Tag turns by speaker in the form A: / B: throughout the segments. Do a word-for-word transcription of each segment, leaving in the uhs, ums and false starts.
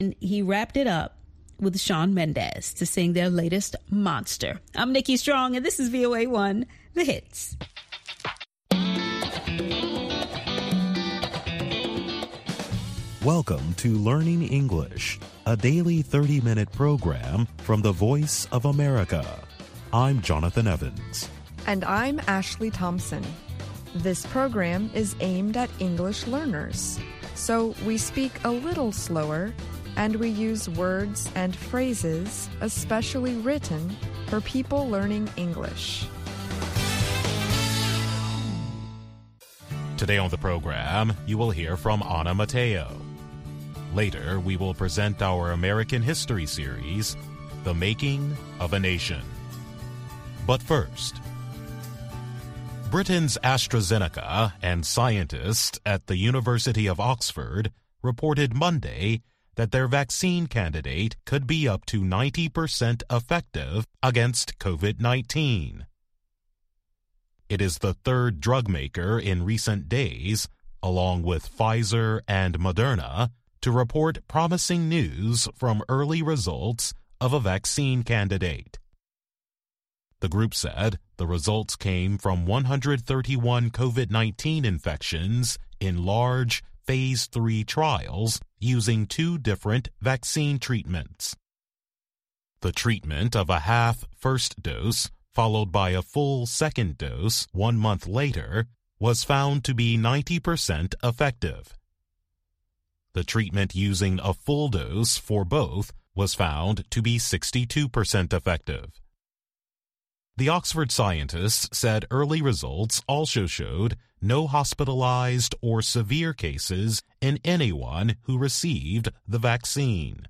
A: And he wrapped it up with Shawn Mendes to sing their latest Monster. I'm Nikki Strong, and this is V O A one, The Hits.
B: Welcome to Learning English, a daily thirty-minute program from the Voice of America. I'm Jonathan Evans.
C: And I'm Ashley Thompson. This program is aimed at English learners, so we speak a little slower and we use words and phrases especially written for people learning English.
B: Today on the program, you will hear from Ana Mateo. Later, we will present our American History series, The Making of a Nation. But first, Britain's AstraZeneca and scientists at the University of Oxford reported Monday that their vaccine candidate could be up to ninety percent effective against COVID nineteen. It is the third drug maker in recent days, along with Pfizer and Moderna, to report promising news from early results of a vaccine candidate. The group said the results came from one hundred thirty-one COVID nineteen infections in large phase three trials using two different vaccine treatments. The treatment of a half first dose followed by a full second dose one month later was found to be ninety percent effective. The treatment using a full dose for both was found to be sixty-two percent effective. The Oxford scientists said early results also showed no hospitalized or severe cases in anyone who received the vaccine.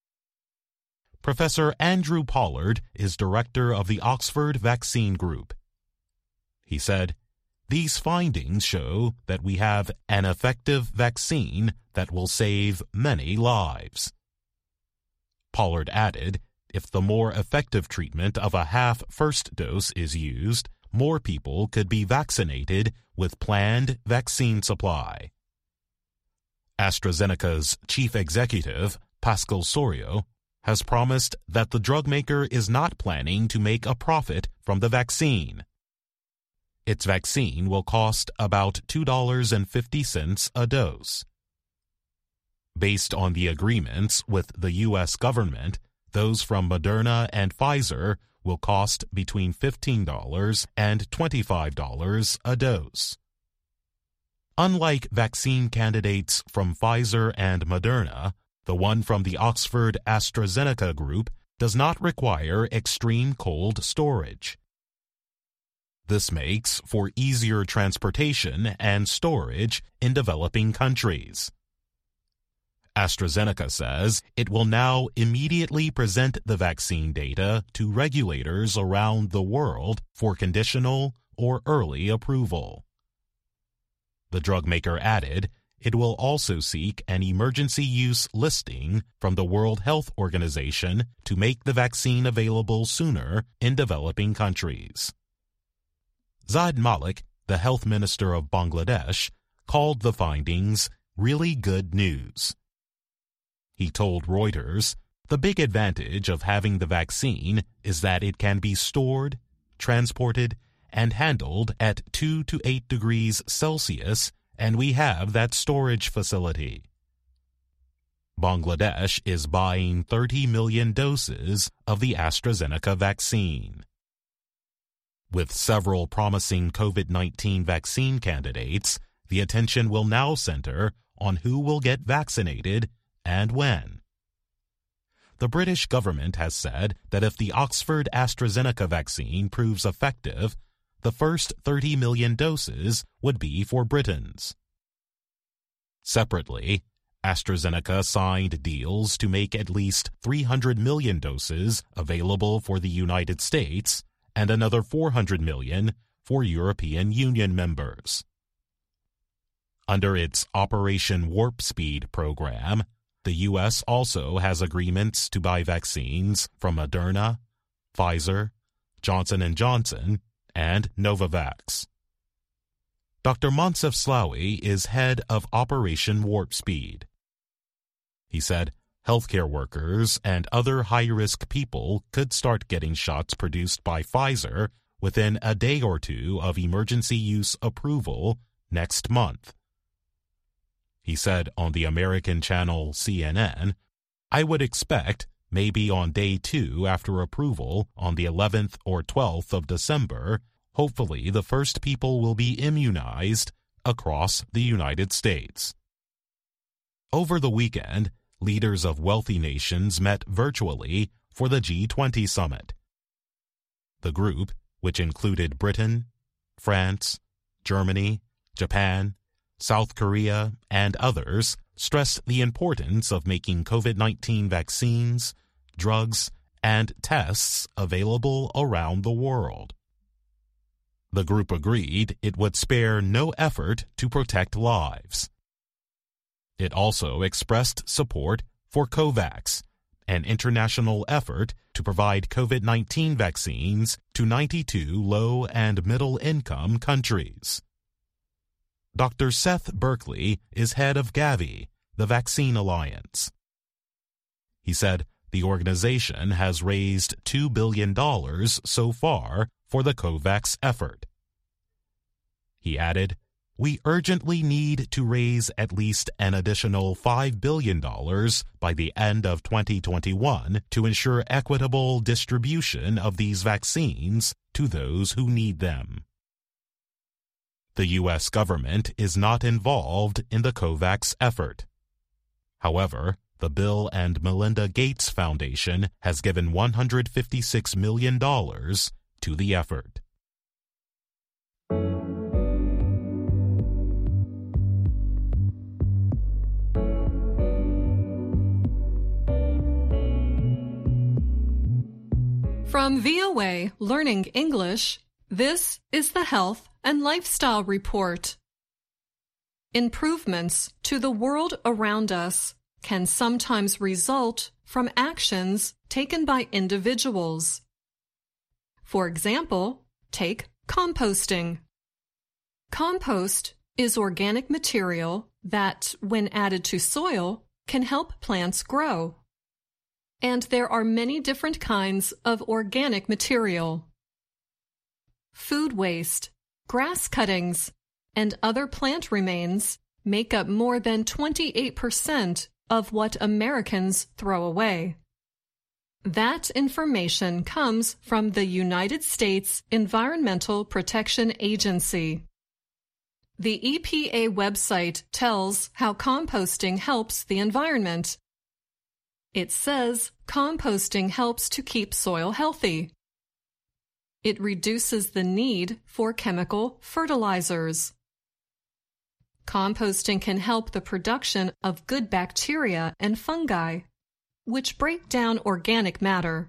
B: Professor Andrew Pollard is director of the Oxford Vaccine Group. He said, "These findings show that we have an effective vaccine that will save many lives." Pollard added, if the more effective treatment of a half first dose is used, more people could be vaccinated with planned vaccine supply. AstraZeneca's chief executive, Pascal Soriot, has promised that the drug maker is not planning to make a profit from the vaccine. Its vaccine will cost about two dollars and fifty cents a dose. Based on the agreements with the U S government, those from Moderna and Pfizer will cost between fifteen dollars and twenty-five dollars a dose. Unlike vaccine candidates from Pfizer and Moderna, the one from the Oxford AstraZeneca group does not require extreme cold storage. This makes for easier transportation and storage in developing countries. AstraZeneca says it will now immediately present the vaccine data to regulators around the world for conditional or early approval. The drug maker added it will also seek an emergency use listing from the World Health Organization to make the vaccine available sooner in developing countries. Zaid Malik, the health minister of Bangladesh, called the findings really good news. He told Reuters, the big advantage of having the vaccine is that it can be stored, transported, and handled at two to eight degrees Celsius, and we have that storage facility. Bangladesh is buying thirty million doses of the AstraZeneca vaccine. With several promising COVID nineteen vaccine candidates, the attention will now center on who will get vaccinated and when. The British government has said that if the Oxford AstraZeneca vaccine proves effective, the first thirty million doses would be for Britons. Separately, AstraZeneca signed deals to make at least three hundred million doses available for the United States and another four hundred million for European Union members. Under its Operation Warp Speed program, the U S also has agreements to buy vaccines from Moderna, Pfizer, Johnson and Johnson, and Novavax. Doctor Moncef Slaoui is head of Operation Warp Speed. He said, healthcare workers and other high-risk people could start getting shots produced by Pfizer within a day or two of emergency use approval next month. He said on the American channel C N N, "I would expect maybe on day two after approval on the eleventh or twelfth of December, hopefully the first people will be immunized across the United States." Over the weekend, leaders of wealthy nations met virtually for the G twenty summit. The group, which included Britain, France, Germany, Japan, South Korea, and others, stressed the importance of making COVID nineteen vaccines, drugs, and tests available around the world. The group agreed it would spare no effort to protect lives. It also expressed support for COVAX, an international effort to provide COVID nineteen vaccines to ninety-two low- and middle-income countries. Doctor Seth Berkley is head of Gavi, the Vaccine Alliance. He said the organization has raised two billion dollars so far for the COVAX effort. He added, "We urgently need to raise at least an additional five billion dollars by the end of twenty twenty-one to ensure equitable distribution of these vaccines to those who need them." The U S government is not involved in the COVAX effort. However, the Bill and Melinda Gates Foundation has given one hundred fifty-six million dollars to the effort.
D: From V O A Learning English, this is the Health and Lifestyle Report. Improvements to the world around us can sometimes result from actions taken by individuals. For example, take composting. Compost is organic material that, when added to soil, can help plants grow. And there are many different kinds of organic material. Food waste, grass cuttings, and other plant remains make up more than twenty-eight percent of what Americans throw away. That information comes from the United States Environmental Protection Agency. The E P A website tells how composting helps the environment. It says composting helps to keep soil healthy. It reduces the need for chemical fertilizers. Composting can help the production of good bacteria and fungi, which break down organic matter.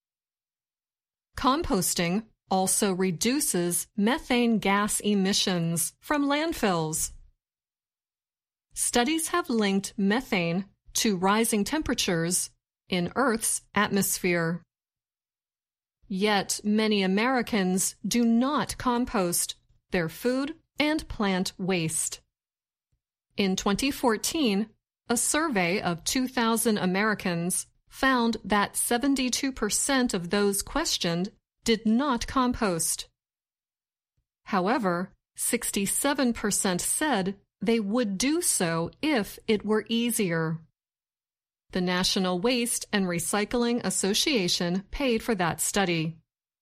D: Composting also reduces methane gas emissions from landfills. Studies have linked methane to rising temperatures in Earth's atmosphere. Yet many Americans do not compost their food and plant waste. In twenty fourteen, a survey of two thousand Americans found that seventy-two percent of those questioned did not compost. However, sixty-seven percent said they would do so if it were easier. The National Waste and Recycling Association paid for that study.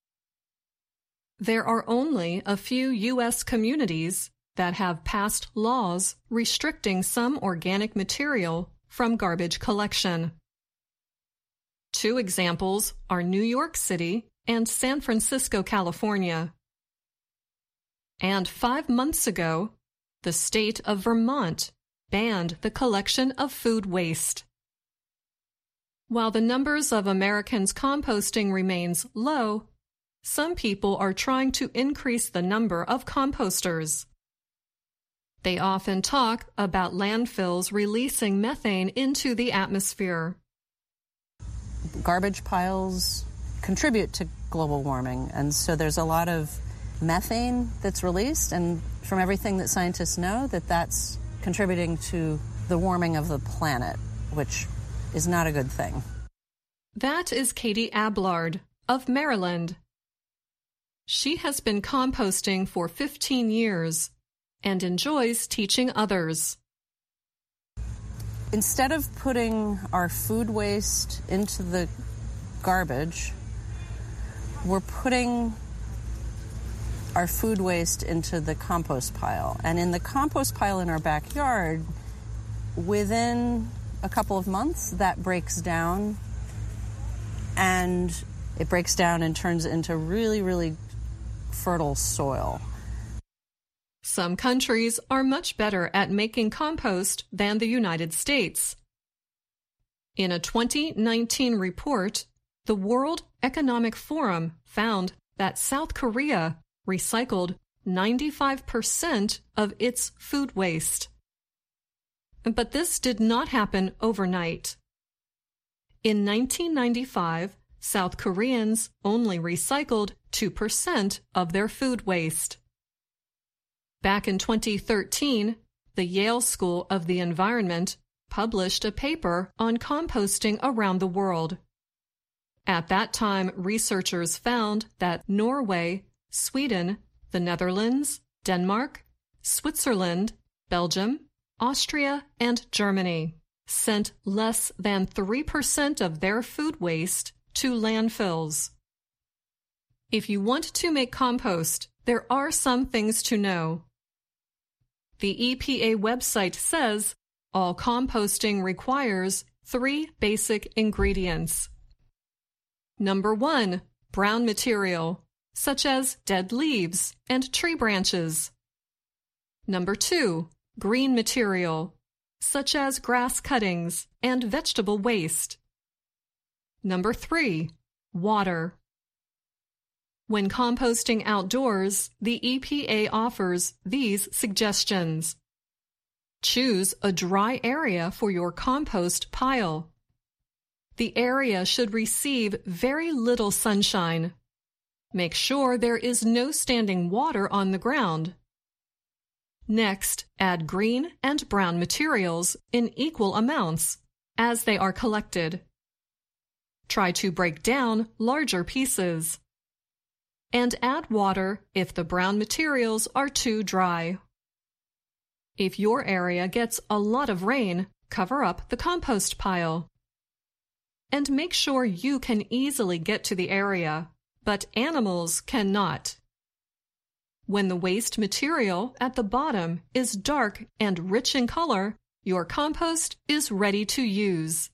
D: There are only a few U S communities that have passed laws restricting some organic material from garbage collection. Two examples are New York City and San Francisco, California. And five months ago, the state of Vermont banned the collection of food waste. While the numbers of Americans composting remains low, some people are trying to increase the number of composters. They often talk about landfills releasing methane into the atmosphere.
E: Garbage piles contribute to global warming, and so there's a lot of methane that's released, and from everything that scientists know, that that's contributing to the warming of the planet, which is not a good thing.
D: That is Katie Ablard of Maryland. She has been composting for fifteen years and enjoys teaching others.
E: Instead of putting our food waste into the garbage, we're putting our food waste into the compost pile. And in the compost pile in our backyard, within a couple of months, that breaks down, and it breaks down and turns into really, really fertile soil.
D: Some countries are much better at making compost than the United States. In a twenty nineteen report, the World Economic Forum found that South Korea recycled ninety-five percent of its food waste. But this did not happen overnight. In nineteen ninety-five, South Koreans only recycled two percent of their food waste. Back in twenty thirteen, the Yale School of the Environment published a paper on composting around the world. At that time, researchers found that Norway, Sweden, the Netherlands, Denmark, Switzerland, Belgium, Austria, and Germany sent less than three percent of their food waste to landfills. If you want to make compost, there are some things to know. The E P A website says all composting requires three basic ingredients. Number one, brown material, such as dead leaves and tree branches. Number two, green material, such as grass cuttings and vegetable waste. Number three, water. When composting outdoors, the E P A offers these suggestions. Choose a dry area for your compost pile. The area should receive very little sunshine. Make sure there is no standing water on the ground. Next, add green and brown materials in equal amounts as they are collected. Try to break down larger pieces. And add water if the brown materials are too dry. If your area gets a lot of rain, cover up the compost pile. And make sure you can easily get to the area, but animals cannot. When the waste material at the bottom is dark and rich in color, your compost is ready to use.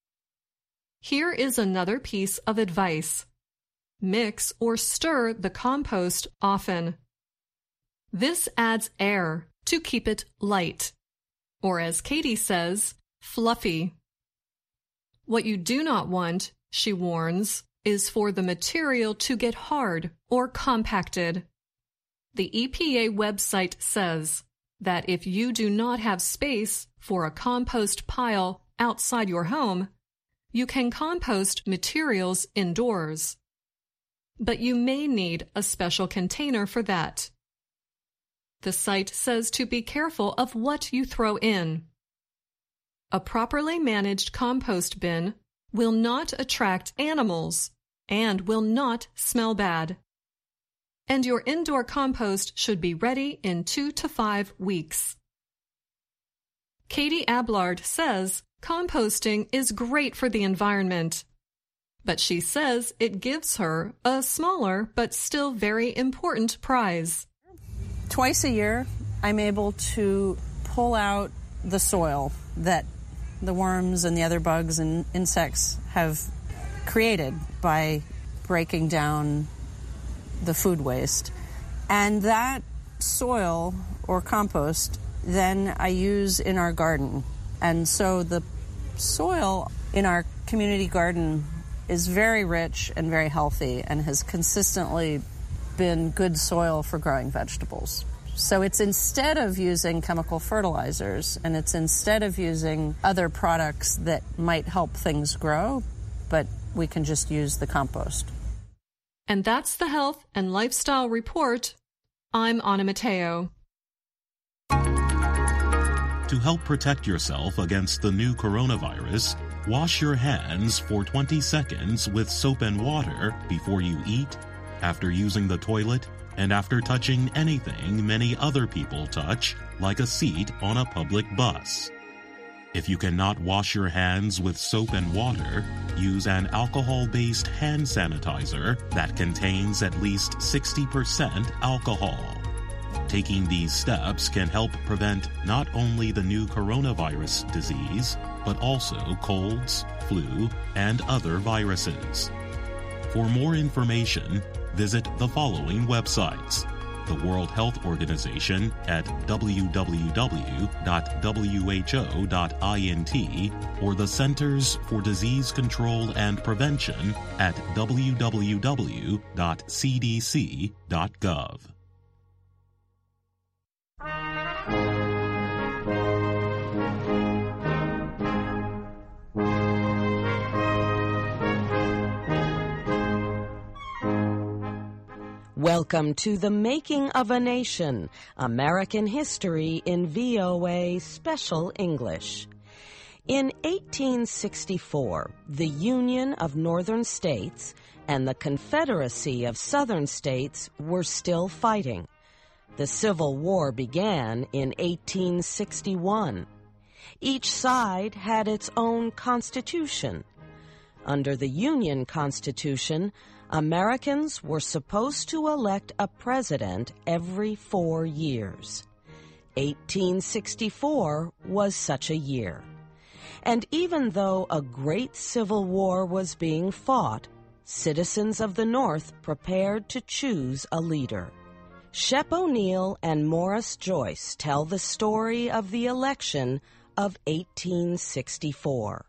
D: Here is another piece of advice. Mix or stir the compost often. This adds air to keep it light, or as Katie says, fluffy. What you do not want, she warns, is for the material to get hard or compacted. The E P A website says that if you do not have space for a compost pile outside your home, you can compost materials indoors. But you may need a special container for that. The site says to be careful of what you throw in. A properly managed compost bin will not attract animals and will not smell bad. And your indoor compost should be ready in two to five weeks. Katie Ablard says composting is great for the environment, but she says it gives her a smaller but still very important prize.
E: Twice a year, I'm able to pull out the soil that the worms and the other bugs and insects have created by breaking down the food waste. And that soil or compost then I use in our garden. And so the soil in our community garden is very rich and very healthy and has consistently been good soil for growing vegetables. So it's instead of using chemical fertilizers and it's instead of using other products that might help things grow, but we can just use the compost.
D: And that's the Health and Lifestyle Report. I'm Anna Matteo.
B: To help protect yourself against the new coronavirus, Wash your hands for twenty seconds with soap and water before you eat, after using the toilet, and after touching anything many other people touch, like a seat on a public bus. If you cannot wash your hands with soap and water, use an alcohol-based hand sanitizer that contains at least sixty percent alcohol. Taking these steps can help prevent not only the new coronavirus disease, but also colds, flu, and other viruses. For more information, visit the following websites: the World Health Organization at w w w dot w h o dot int or the Centers for Disease Control and Prevention at w w w dot c d c dot gov.
F: Welcome to The Making of a Nation, American History in V O A Special English. In eighteen sixty-four, the Union of Northern States and the Confederacy of Southern States were still fighting. The Civil War began in eighteen sixty-one. Each side had its own constitution. Under the Union Constitution, Americans were supposed to elect a president every four years. eighteen sixty-four was such a year. And even though a great civil war was being fought, citizens of the North prepared to choose a leader. Shep O'Neal and Morris Joyce tell the story of the election of eighteen sixty-four.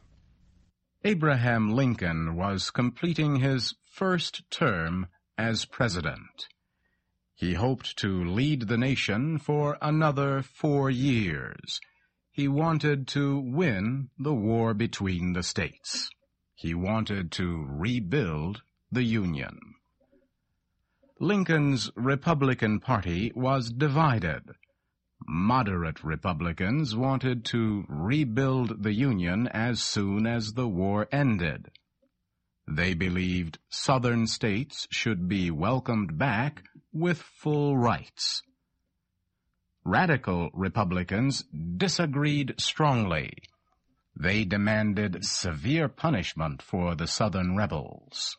G: Abraham Lincoln was completing his first term as president. He hoped to lead the nation for another four years. He wanted to win the war between the states. He wanted to rebuild the Union. Lincoln's Republican Party was divided. Moderate Republicans wanted to rebuild the Union as soon as the war ended. They believed Southern states should be welcomed back with full rights. Radical Republicans disagreed strongly. They demanded severe punishment for the Southern rebels.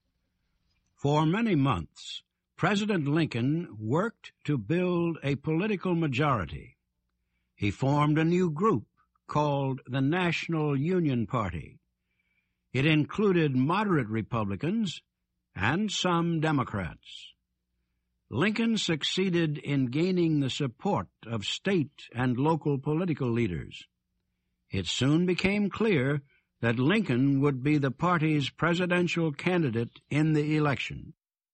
H: For many months, President Lincoln worked to build a political majority. He formed a new group called the National Union Party. It included moderate Republicans and some Democrats. Lincoln succeeded in gaining the support of state and local political leaders. It soon became clear that Lincoln would be the party's presidential candidate in the election.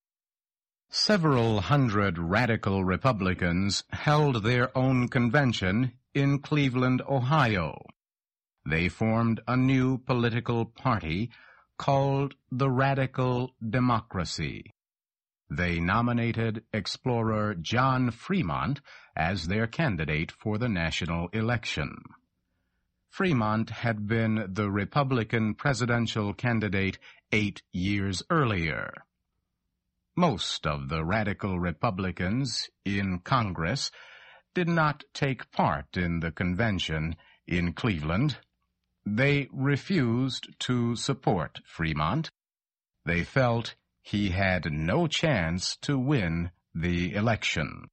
G: Several hundred radical Republicans held their own convention in Cleveland, Ohio. They formed a new political party called the Radical Democracy. They nominated explorer John Fremont as their candidate for the national election. Fremont had been the Republican presidential candidate eight years earlier. Most of the radical Republicans in Congress did not take part in the convention in Cleveland. They refused to support Fremont. They felt he had no chance to win the election.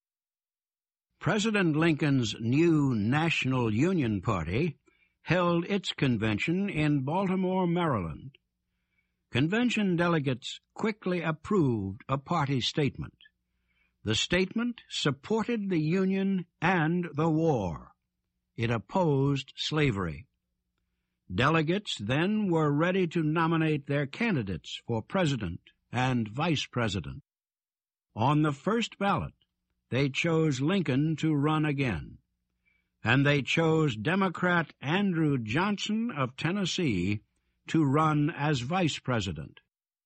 H: President Lincoln's new National Union Party held its convention in Baltimore, Maryland. Convention delegates quickly approved a party statement. The statement supported the Union and the war. It opposed slavery. Delegates then were ready to nominate their candidates for president and vice president. On the first ballot, they chose Lincoln to run again, and they chose Democrat Andrew Johnson of Tennessee to run as vice president.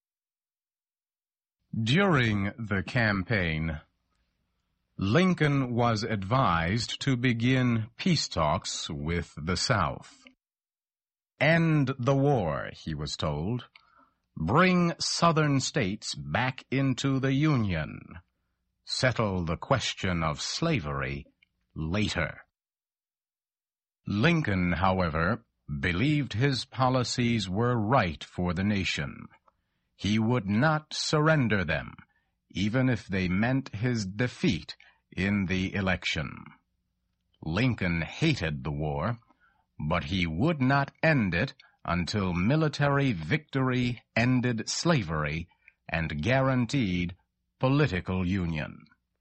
G: During the campaign, Lincoln was advised to begin peace talks with the South. End the war, he was told. Bring Southern states back into the Union. Settle the question of slavery later. Lincoln, however, believed his policies were right for the nation. He would not surrender them, even if they meant his defeat in the election. Lincoln hated the war, but he would not end it until military victory ended slavery and guaranteed political union.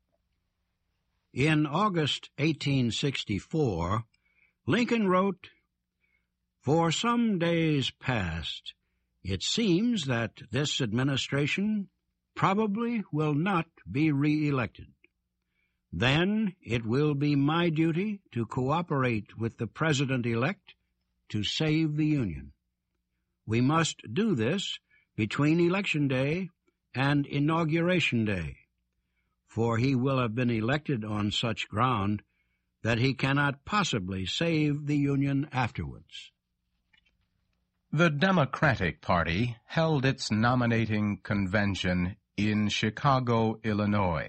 H: In August eighteen sixty-four, Lincoln wrote, "For some days past, it seems that this administration probably will not be re-elected. Then it will be my duty to cooperate with the President-elect to save the Union. We must do this between Election Day and Inauguration Day, for he will have been elected on such ground that he cannot possibly save the Union afterwards."
G: The Democratic Party held its nominating convention in Chicago, Illinois.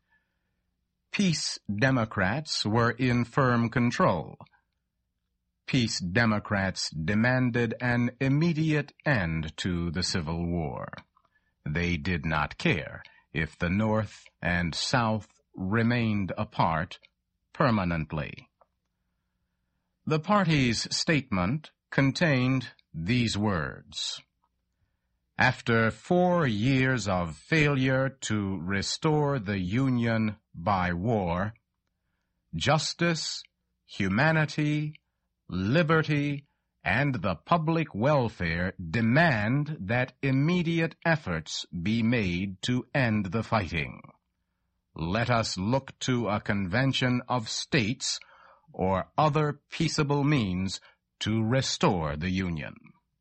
G: Peace Democrats were in firm control. Peace Democrats demanded an immediate end to the Civil War. They did not care if the North and South remained apart permanently. The party's statement contained these words: "After four years of failure to restore the Union by war, justice, humanity, liberty, and the public welfare demand that immediate efforts be made to end the fighting. Let us look to a convention of states or other peaceable means to restore the Union."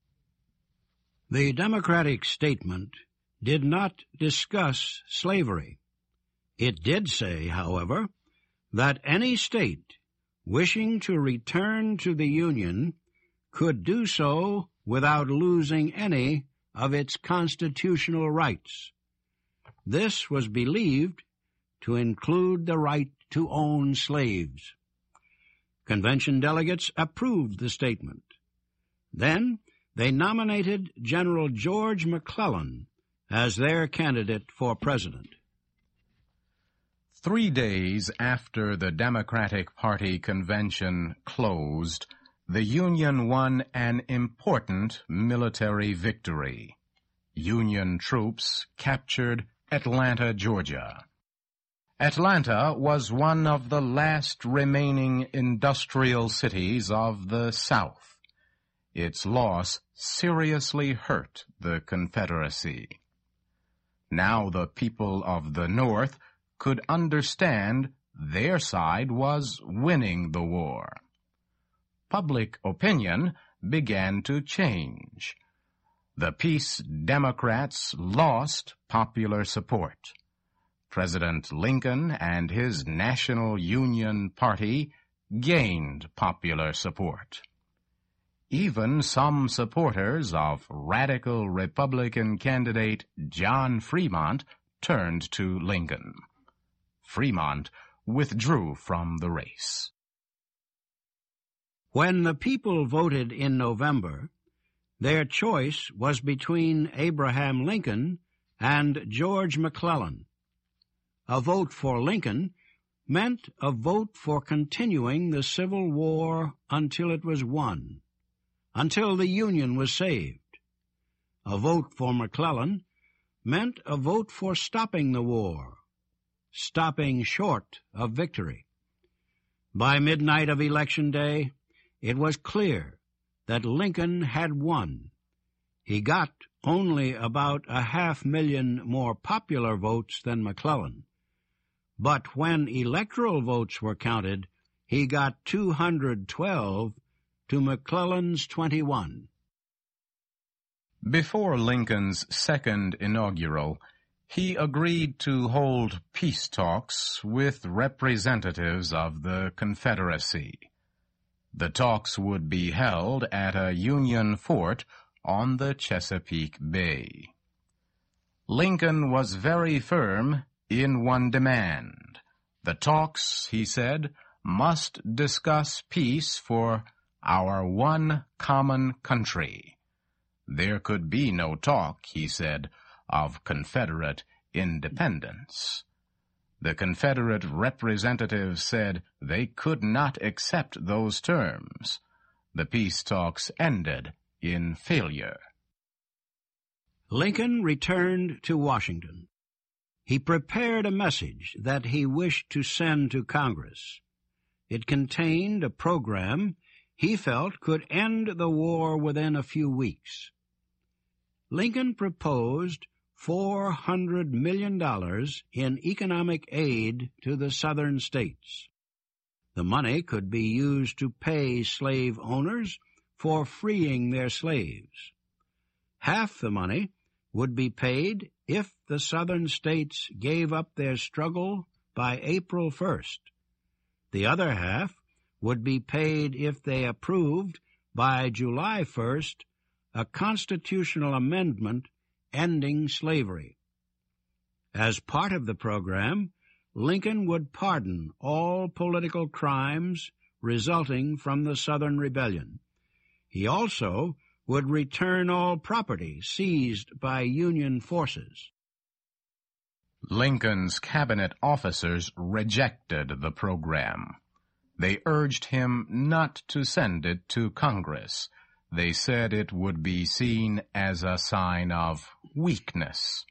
H: The Democratic statement did not discuss slavery. It did say, however, that any state wishing to return to the Union could do so without losing any of its constitutional rights. This was believed to include the right to own slaves. Convention delegates approved the statement. Then they nominated General George McClellan as their candidate for president.
G: Three days after the Democratic Party convention closed, the Union won an important military victory. Union troops captured Atlanta, Georgia. Atlanta was one of the last remaining industrial cities of the South. Its loss seriously hurt the Confederacy. Now the people of the North could understand their side was winning the war. Public opinion began to change. The Peace Democrats lost popular support. President Lincoln and his National Union Party gained popular support. Even some supporters of radical Republican candidate John Fremont turned to Lincoln. Fremont withdrew from the race.
H: When the people voted in November, their choice was between Abraham Lincoln and George McClellan. A vote for Lincoln meant a vote for continuing the Civil War until it was won, until the Union was saved. A vote for McClellan meant a vote for stopping the war, stopping short of victory. By midnight of Election Day, it was clear that Lincoln had won. He got only about a half million more popular votes than McClellan. But when electoral votes were counted, he got two hundred twelve to McClellan's twenty-one.
G: Before Lincoln's second inaugural, he agreed to hold peace talks with representatives of the Confederacy. The talks would be held at a Union fort on the Chesapeake Bay. Lincoln was very firm in one demand. The talks, he said, must discuss peace for our one common country. There could be no talk, he said, of Confederate independence. The Confederate representatives said they could not accept those terms. The peace talks ended in failure.
H: Lincoln returned to Washington. He prepared a message that he wished to send to Congress. It contained a program he felt could end the war within a few weeks. Lincoln proposed four hundred million dollars in economic aid to the southern states. The money could be used to pay slave owners for freeing their slaves. Half the money would be paid if the southern states gave up their struggle by April first. The other half would be paid if they approved by July first a constitutional amendment ending slavery. As part of the program, Lincoln would pardon all political crimes resulting from the Southern Rebellion. He also would return all property seized by Union forces.
G: Lincoln's cabinet officers rejected the program. They urged him not to send it to Congress. They said it would be seen as a sign of weakness.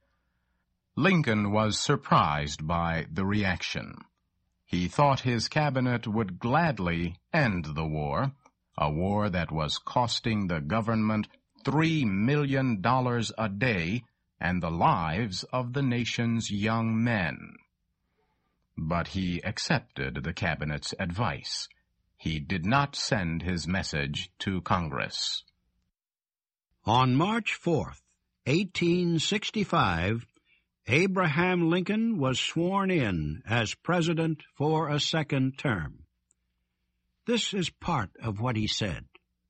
G: Lincoln was surprised by the reaction. He thought his cabinet would gladly end the war, a war that was costing the government three million dollars a day and the lives of the nation's young men. But he accepted the cabinet's advice. He did not send his message to Congress.
H: On March fourth, eighteen sixty-five, Abraham Lincoln was sworn in as president for a second term. This is part of what he said.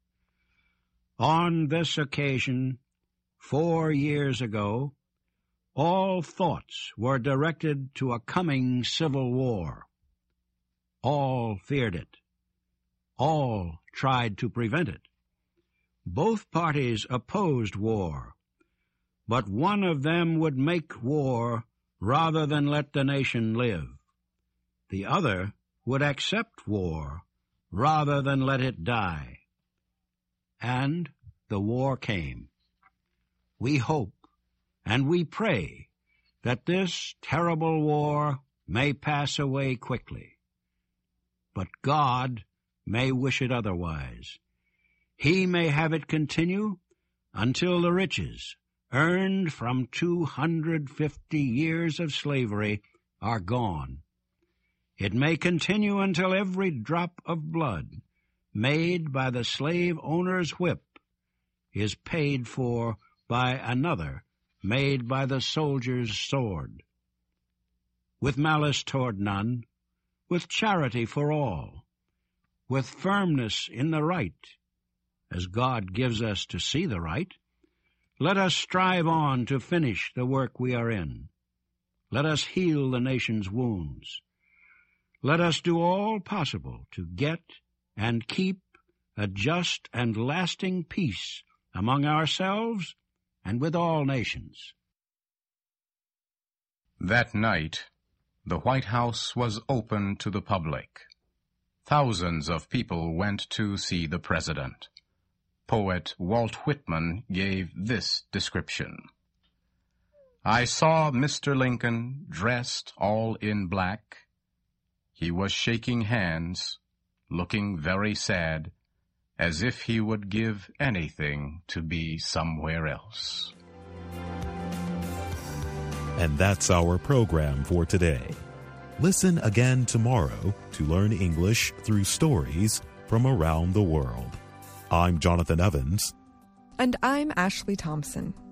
H: On this occasion, four years ago, all thoughts were directed to a coming civil war. All feared it. All tried to prevent it. Both parties opposed war, but one of them would make war rather than let the nation live. The other would accept war rather than let it die. And the war came. We hope and we pray that this terrible war may pass away quickly. But God may wish it otherwise. He may have it continue until the riches earned from two hundred fifty years of slavery are gone. It may continue until every drop of blood made by the slave owner's whip is paid for by another made by the soldier's sword. With malice toward none, with charity for all, with firmness in the right, as God gives us to see the right, let us strive on to finish the work we are in. Let us heal the nation's wounds. Let us do all possible to get and keep a just and lasting peace among ourselves and with all nations.
G: That night, the White House was open to the public. Thousands of people went to see the president. Poet Walt Whitman gave this description. I saw Mister Lincoln dressed all in black. He was shaking hands, looking very sad, as if he would give anything to be somewhere else.
B: And that's our program for today. Listen again tomorrow to learn English through stories from around the world. I'm Jonathan Evans.
C: And I'm Ashley Thompson.